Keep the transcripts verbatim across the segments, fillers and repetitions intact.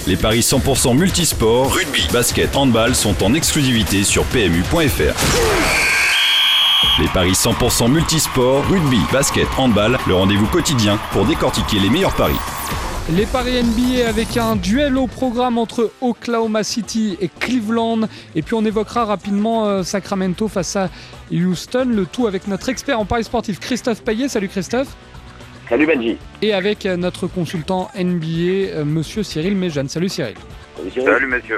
Les paris cent pour cent multisport, rugby, basket, handball sont en exclusivité sur P M U point F R. Les paris cent pour cent multisport, rugby, basket, handball, le rendez-vous quotidien pour décortiquer les meilleurs paris. Les paris N B A avec un duel au programme entre Oklahoma City et Cleveland. Et puis on évoquera rapidement euh, Sacramento face à Houston. Le tout avec notre expert en paris sportif Christophe Payet. Salut Christophe. Salut Benji. Et avec euh, notre consultant N B A, euh, monsieur Cyril Méjeanne. Salut Cyril. Salut, Cyril. Salut messieurs.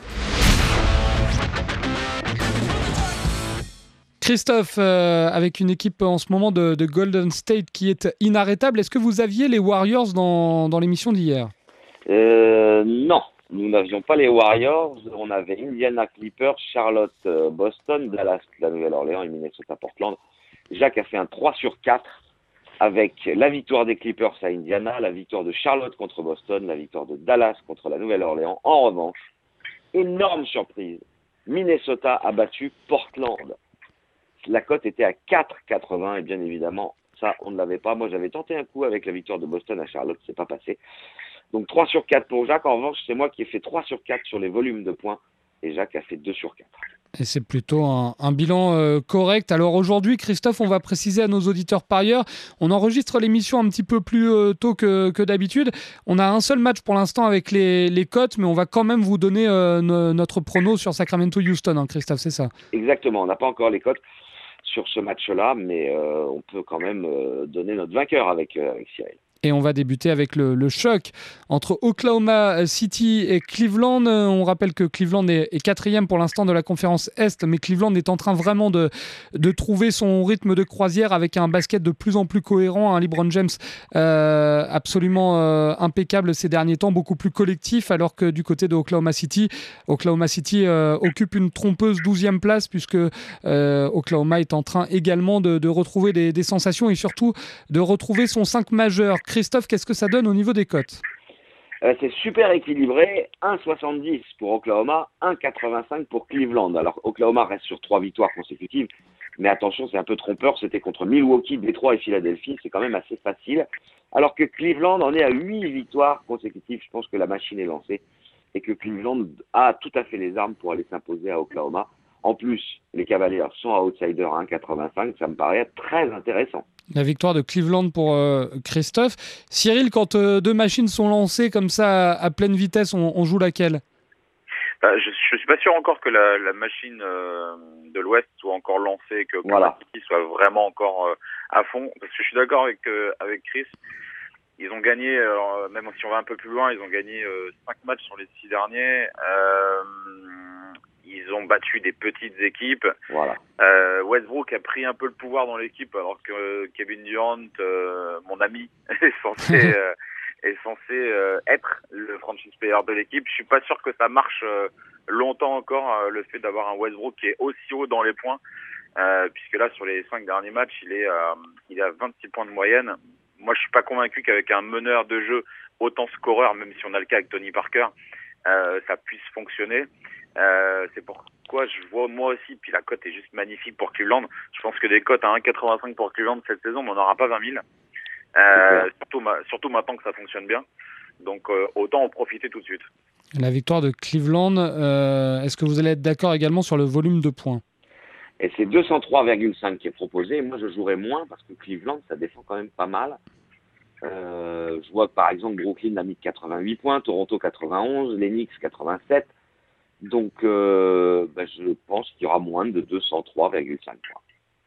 Christophe, euh, avec une équipe en ce moment de, de Golden State qui est inarrêtable, est-ce que vous aviez les Warriors dans, dans l'émission d'hier ? euh, Non, nous n'avions pas les Warriors. On avait Indiana Clippers, Charlotte, euh, Boston, Dallas, la Nouvelle-Orléans et Minnesota Portland. Jacques a fait un trois sur quatre avec la victoire des Clippers à Indiana, la victoire de Charlotte contre Boston, la victoire de Dallas contre la Nouvelle-Orléans. En revanche, énorme surprise, Minnesota a battu Portland. La cote était à quatre virgule quatre-vingts et bien évidemment, ça, on ne l'avait pas. Moi, j'avais tenté un coup avec la victoire de Boston à Charlotte, c'est pas passé. Donc trois sur quatre pour Jacques. En revanche, c'est moi qui ai fait trois sur quatre sur les volumes de points et Jacques a fait deux sur quatre. Et c'est plutôt un, un bilan euh, correct. Alors aujourd'hui, Christophe, on va préciser à nos auditeurs parieurs, on enregistre l'émission un petit peu plus euh, tôt que, que d'habitude. On a un seul match pour l'instant avec les, les cotes, mais on va quand même vous donner euh, no, notre prono sur Sacramento-Houston, hein, Christophe, c'est ça ? Exactement, on n'a pas encore les cotes sur ce match-là, mais euh, on peut quand même euh, donner notre vainqueur avec, euh, avec Cyril. Et on va débuter avec le, le choc entre Oklahoma City et Cleveland. On rappelle que Cleveland est, est quatrième pour l'instant de la conférence Est, mais Cleveland est en train vraiment de, de trouver son rythme de croisière avec un basket de plus en plus cohérent, un LeBron James euh, absolument euh, impeccable ces derniers temps, beaucoup plus collectif, alors que du côté de Oklahoma City, Oklahoma City euh, occupe une trompeuse douzième place puisque euh, Oklahoma est en train également de, de retrouver des, des sensations et surtout de retrouver son cinq majeur. Christophe, qu'est-ce que ça donne au niveau des cotes ? euh, C'est super équilibré, un virgule soixante-dix pour Oklahoma, un virgule quatre-vingt-cinq pour Cleveland. Alors Oklahoma reste sur trois victoires consécutives, mais attention, c'est un peu trompeur, c'était contre Milwaukee, Détroit et Philadelphie, c'est quand même assez facile. Alors que Cleveland en est à huit victoires consécutives, je pense que la machine est lancée et que Cleveland a tout à fait les armes pour aller s'imposer à Oklahoma. En plus, les Cavaliers sont à outsider à un virgule quatre-vingt-cinq, ça me paraît très intéressant. La victoire de Cleveland pour euh, Christophe. Cyril, quand euh, deux machines sont lancées comme ça à, à pleine vitesse, on, on joue laquelle ? bah, Je ne suis pas sûr encore que la, la machine euh, de l'Ouest soit encore lancée, que voilà. City soit vraiment encore euh, à fond. Parce que je suis d'accord avec, euh, avec Chris. Ils ont gagné, euh, même si on va un peu plus loin, ils ont gagné euh, cinq matchs sur les six derniers. Euh, Ils ont battu des petites équipes. Voilà. Euh, Westbrook a pris un peu le pouvoir dans l'équipe, alors que euh, Kevin Durant, euh, mon ami, est censé euh, est censé euh, être le franchise player de l'équipe. Je suis pas sûr que ça marche euh, longtemps encore, euh, le fait d'avoir un Westbrook qui est aussi haut dans les points, euh, puisque là sur les cinq derniers matchs, il est euh, il est à vingt-six points de moyenne. Moi, je suis pas convaincu qu'avec un meneur de jeu autant scoreur, même si on a le cas avec Tony Parker, euh, ça puisse fonctionner. Euh, c'est pourquoi je vois moi aussi, puis la cote est juste magnifique pour Cleveland. Je pense que des cotes à un virgule quatre-vingt-cinq pour Cleveland cette saison, mais on n'aura pas vingt mille. Euh, surtout, ma, surtout maintenant que ça fonctionne bien. Donc euh, autant en profiter tout de suite. La victoire de Cleveland, euh, est-ce que vous allez être d'accord également sur le volume de points ? Et c'est deux cent trois virgule cinq qui est proposé. Moi, je jouerais moins parce que Cleveland, ça défend quand même pas mal. Euh, je vois que par exemple Brooklyn a mis quatre-vingt-huit points, Toronto quatre-vingt-onze, les Knicks quatre-vingt-sept. Donc, euh, ben, je pense qu'il y aura moins de deux cent trois virgule cinq points. Cyril ?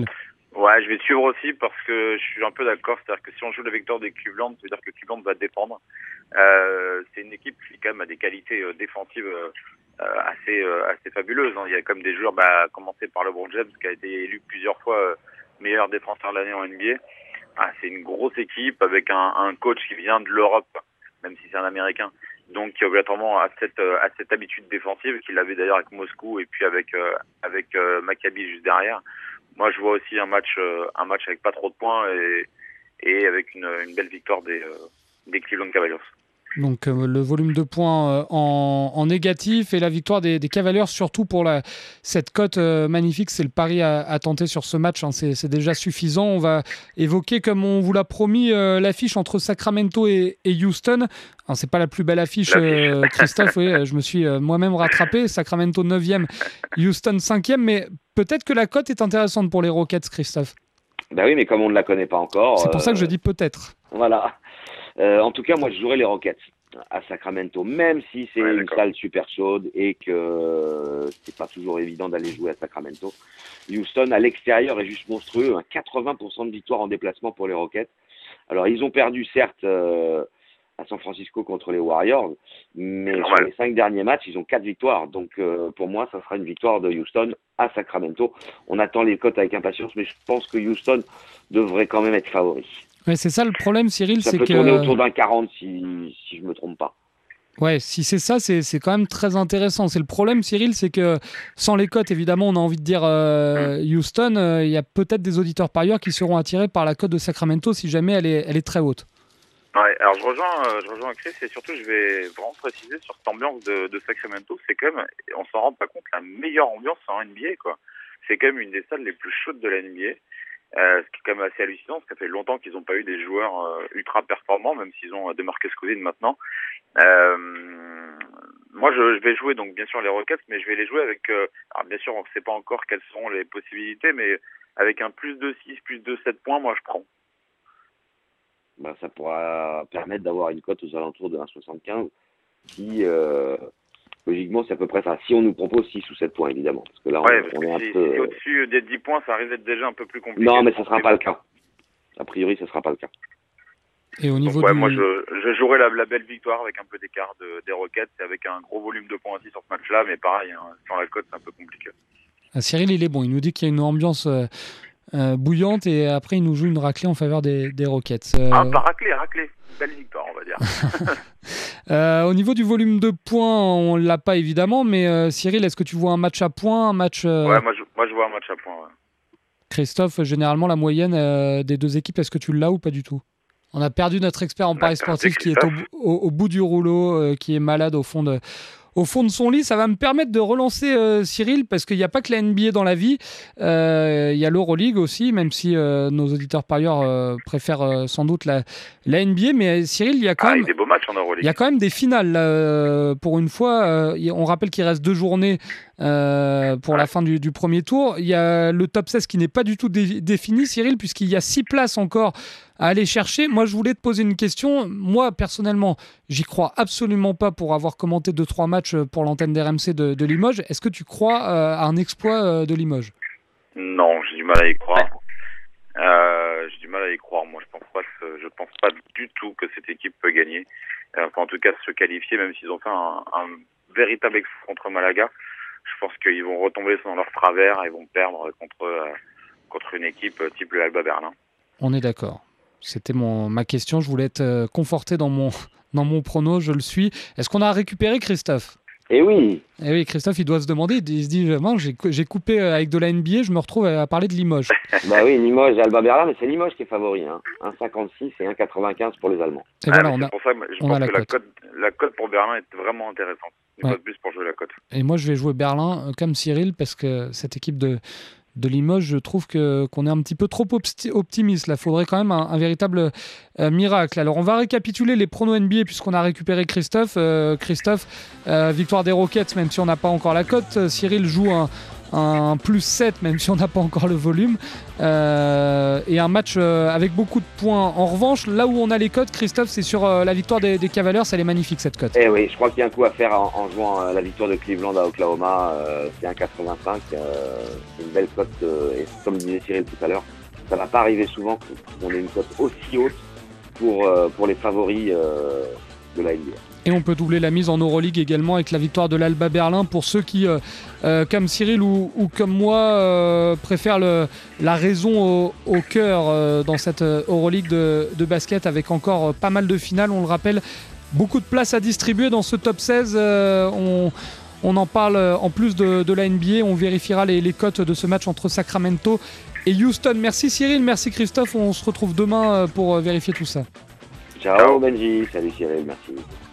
Ouais, je vais suivre aussi parce que je suis un peu d'accord. C'est-à-dire que si on joue la victoire de Cleveland, ça veut dire que Cleveland va défendre. Euh, c'est une équipe qui quand même a des qualités euh, défensives euh, assez euh, assez fabuleuses. Hein. Il y a comme des joueurs, bah, à commencer par LeBron James qui a été élu plusieurs fois euh, meilleur défenseur de l'année en N B A. Ah, c'est une grosse équipe avec un, un coach qui vient de l'Europe, même si c'est un Américain. Donc qui obligatoirement a cette à cette habitude défensive qu'il avait d'ailleurs avec Moscou et puis avec euh, avec euh, Maccabi juste derrière. Moi je vois aussi un match euh, un match avec pas trop de points et et avec une une belle victoire des euh, des Cleveland Cavaliers. Donc euh, le volume de points euh, en, en négatif et la victoire des, des Cavaliers, surtout pour la, cette cote euh, magnifique, c'est le pari à, à tenter sur ce match, hein, c'est, c'est déjà suffisant. On va évoquer, comme on vous l'a promis, euh, l'affiche entre Sacramento et, et Houston. Alors, c'est pas la plus belle affiche, euh, Christophe, oui, je me suis euh, moi-même rattrapé. Sacramento neuvième, Houston cinquième, mais peut-être que la cote est intéressante pour les Rockets, Christophe. Ben oui, mais comme on ne la connaît pas encore... C'est pour euh, ça que je dis peut-être. Voilà. Euh, en tout cas, moi, je jouerais les Rockets à Sacramento, même si c'est ouais, une salle super chaude et que c'est pas toujours évident d'aller jouer à Sacramento. Houston, à l'extérieur, est juste monstrueux. Hein, quatre-vingts pour cent de victoire en déplacement pour les Rockets. Alors, ils ont perdu, certes, euh, à San Francisco contre les Warriors, mais sur les cinq derniers matchs, ils ont quatre victoires. Donc, euh, pour moi, ça sera une victoire de Houston à Sacramento. On attend les cotes avec impatience, mais je pense que Houston devrait quand même être favori. Ouais, c'est ça le problème, Cyril, ça c'est peut que... tourner autour d'un quarante si, si je me trompe pas. Ouais, si c'est ça, c'est, c'est quand même très intéressant. C'est le problème, Cyril, c'est que sans les cotes, évidemment, on a envie de dire euh, Houston, il euh, y a peut-être des auditeurs parieurs qui seront attirés par la cote de Sacramento si jamais elle est, elle est très haute. Ouais, alors je rejoins, euh, je rejoins Chris et surtout je vais vraiment préciser sur cette ambiance de, de Sacramento, c'est quand même, on s'en rend pas compte, la meilleure ambiance en N B A, quoi. C'est quand même une des salles les plus chaudes de la N B A. Euh, ce qui est quand même assez hallucinant, parce que ça fait longtemps qu'ils n'ont pas eu des joueurs euh, ultra performants, même s'ils ont euh, DeMarcus Cousins maintenant. Euh, moi, je, je vais jouer donc bien sûr les Rockets, mais je vais les jouer avec. Euh, alors bien sûr, on ne sait pas encore quelles seront les possibilités, mais avec un plus de six, plus de sept points, moi je prends. Ben, ça pourra permettre d'avoir une cote aux alentours de un virgule soixante-quinze. Si euh, logiquement, c'est à peu près ça. Si on nous propose six ou sept points, évidemment. Parce que là, on, ouais, on est un si, peu... si c'est au-dessus des dix points, ça risque d'être déjà un peu plus compliqué. Non, mais ça ne sera pas le cas. A priori, ça ne sera pas le cas. Et au niveau donc, ouais, du... moi, je, je jouerai la, la belle victoire avec un peu d'écart de, des Rockets et avec un gros volume de points aussi sur ce match-là. Mais pareil, hein, sans la cote, c'est un peu compliqué. Ah, Cyril, il est bon. Il nous dit qu'il y a une ambiance euh, euh, bouillante et après, il nous joue une raclée en faveur des, des Rockets. Euh... Ah, pas raclée, raclée. Belle victoire, on va dire. euh, au niveau du volume de points, on ne l'a pas évidemment, mais euh, Cyril, est-ce que tu vois un match à points, un match euh... Ouais, moi je, moi je vois un match à points. Ouais. Christophe, généralement la moyenne euh, des deux équipes, est-ce que tu l'as ou pas du tout? On a perdu notre expert en paris sportif qui est au, au, au bout du rouleau, euh, qui est malade au fond de... Au fond de son lit. Ça va me permettre de relancer euh, Cyril, parce qu'il n'y a pas que la N B A dans la vie, euh, il y a l'Euroleague aussi, même si euh, nos auditeurs parieurs euh, préfèrent euh, sans doute la, la N B A, mais Cyril, il y a quand ah, même des beaux matchs en Euroleague. Il y a quand même des finales là, euh, pour une fois. Euh, on rappelle qu'il reste deux journées euh, pour ouais. la fin du, du premier tour. Il y a le top seize qui n'est pas du tout dé- défini, Cyril, puisqu'il y a six places encore à aller chercher. Moi, je voulais te poser une question. Moi, personnellement, j'y crois absolument pas pour avoir commenté deux trois matchs pour l'antenne d'R M C de, de Limoges. Est-ce que tu crois euh, à un exploit euh, de Limoges? Non, j'ai du mal à y croire. Euh, j'ai du mal à y croire. Moi, je pense pas que, je pense pas du tout que cette équipe peut gagner. Enfin, en tout cas, se qualifier, même s'ils ont fait un, un véritable exploit contre Malaga. Je pense qu'ils vont retomber dans leur travers et vont perdre contre euh, contre une équipe type le Alba Berlin. On est d'accord. C'était mon, ma question. Je voulais être euh, conforté dans mon, dans mon prono. Je le suis. Est-ce qu'on a récupéré Christophe? Eh oui. Eh oui, Christophe, il doit se demander. Il se dit, non, j'ai, j'ai coupé avec de la N B A. Je me retrouve à parler de Limoges. Bah oui, Limoges et Alba Berlin, mais c'est Limoges qui est favori. Hein. un virgule cinquante-six et un virgule quatre-vingt-quinze pour les Allemands. Et ah, voilà, on c'est a, pour ça que je on pense a la que cote. la cote, la cote pour Berlin est vraiment intéressante. Une ouais. fois de plus pour jouer la cote. Et moi, je vais jouer Berlin euh, comme Cyril, parce que cette équipe de... de Limoges, je trouve que, qu'on est un petit peu trop opti- optimiste. Là, il faudrait quand même un, un véritable euh, miracle. Alors, on va récapituler les pronos N B A puisqu'on a récupéré Christophe. Euh, Christophe, euh, victoire des Rockets, même si on n'a pas encore la cote. Cyril joue un, un plus sept, même si on n'a pas encore le volume. Euh, et un match euh, avec beaucoup de points. En revanche, là où on a les cotes, Christophe, c'est sur euh, la victoire des, des Cavaliers. Elle est magnifique, cette cote. Eh oui, je crois qu'il y a un coup à faire en, en jouant euh, la victoire de Cleveland à Oklahoma. Euh, c'est un virgule quatre-vingt-cinq. Euh, c'est une belle cote. Euh, et comme disait Cyril tout à l'heure, ça ne va pas arriver souvent qu'on ait une cote aussi haute pour, euh, pour les favoris euh, de la N B A. Et on peut doubler la mise en Euroleague également avec la victoire de l'Alba Berlin pour ceux qui, euh, euh, comme Cyril ou, ou comme moi, euh, préfèrent le, la raison au, au cœur euh, dans cette Euroleague de, de basket avec encore euh, pas mal de finales. On le rappelle, beaucoup de places à distribuer dans ce top seize. Euh, on, on en parle en plus de, de la N B A. On vérifiera les, les cotes de ce match entre Sacramento et Houston. Merci Cyril, merci Christophe. On se retrouve demain pour vérifier tout ça. Ciao, Ciao. Benji, salut Cyril, merci.